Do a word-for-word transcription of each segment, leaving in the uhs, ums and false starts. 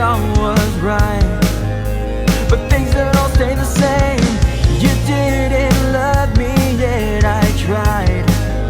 thought was right, but things don't stay the same. You didn't love me, yet I tried.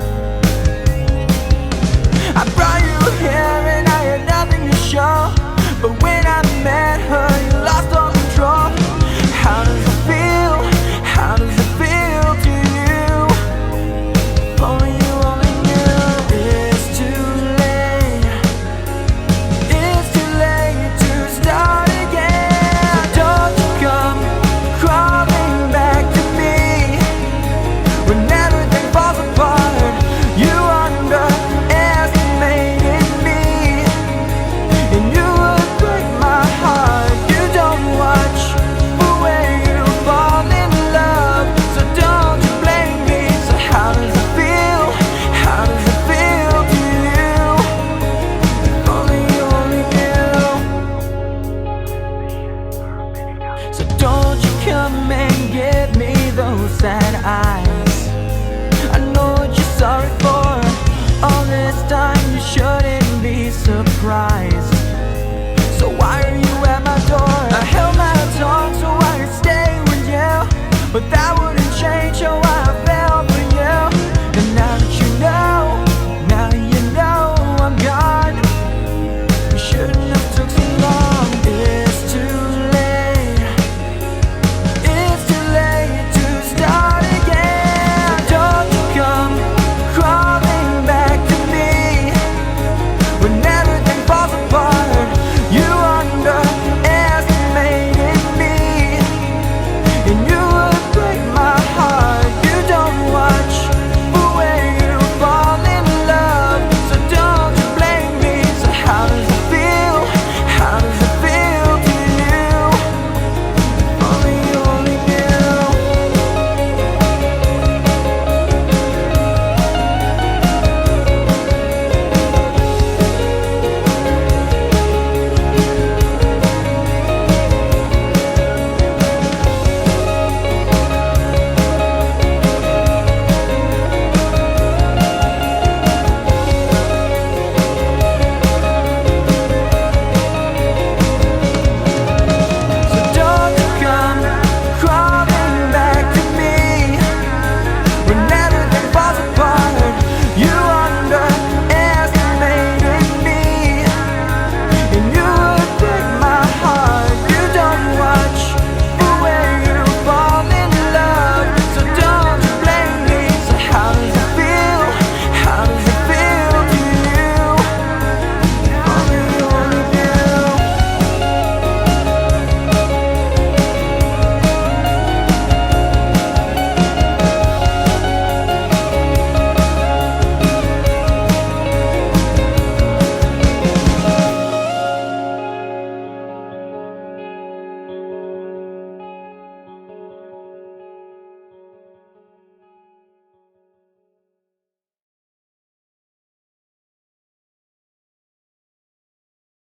I brought you here and I had nothing to show, but when I met her, you lost all control. How does it feel? How does it feel to you? Only you, only you. It's too late. It's too late to start again. So don't you come crawling back to me when everything falls apart. You underestimated me, and you would break my heart. You don't watch the way you fall in love, so don't you blame me. So how does it feel? How does it feel to you? Only you, only you. So don't you come and give me those sad eyes. I know what you're sorry for. All this time you shouldn't be surprised. So why are you